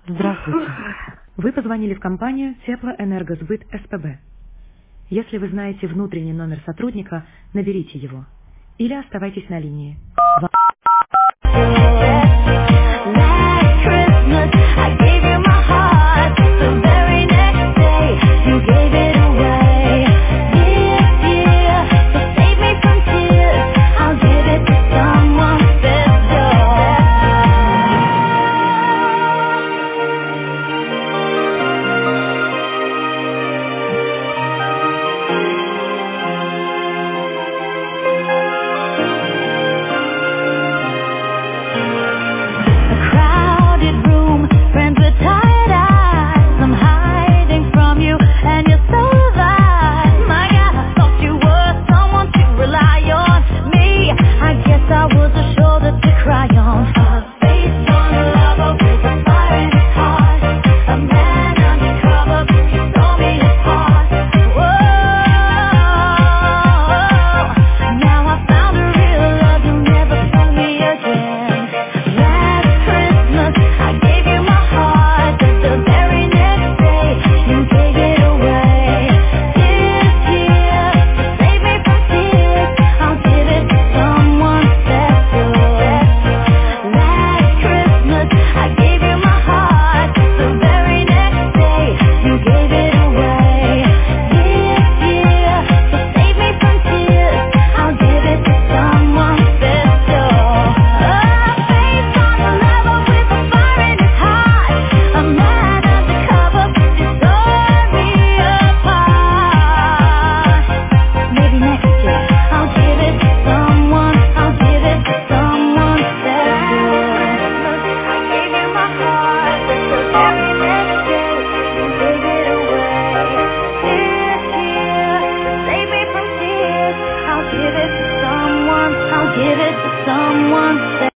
Здравствуйте. Вы позвонили в компанию Теплоэнергосбыт СПБ. Если вы знаете внутренний номер сотрудника, наберите его. Или оставайтесь на линии. Give it to someone